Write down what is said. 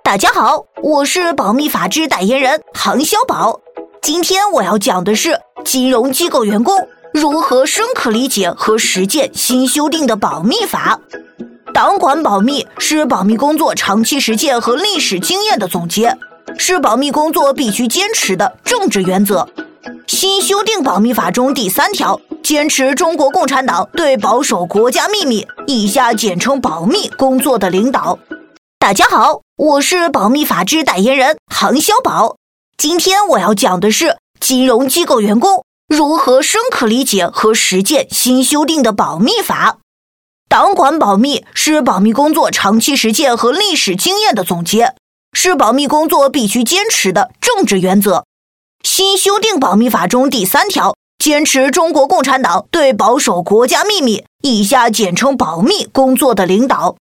大家好，我是保密法之代言人杭小宝。今天我要讲的是金融机构员工如何深刻理解和实践新修订的保密法。党管保密是保密工作长期实践和历史经验的总结，是保密工作必须坚持的政治原则。新修订保密法中第3条，坚持中国共产党对保守国家秘密（以下简称保密）工作的领导。大家好，我是保密法之代言人杭小宝。今天我要讲的是金融机构员工如何深刻理解和实践新修订的保密法。党管保密是保密工作长期实践和历史经验的总结，是保密工作必须坚持的政治原则。新修订保密法中第3条，坚持中国共产党对保守国家秘密（以下简称保密）工作的领导。